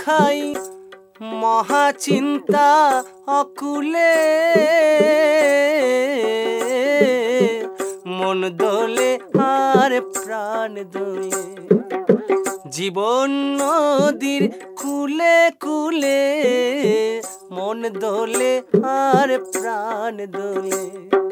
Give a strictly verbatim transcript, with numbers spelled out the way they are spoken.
খাই মহা চিন্তা অকুলে মন দোলে আর প্রাণ দোলে জীবন নদীর কুলে কুলে মন দোলে আর প্রাণ দোলে।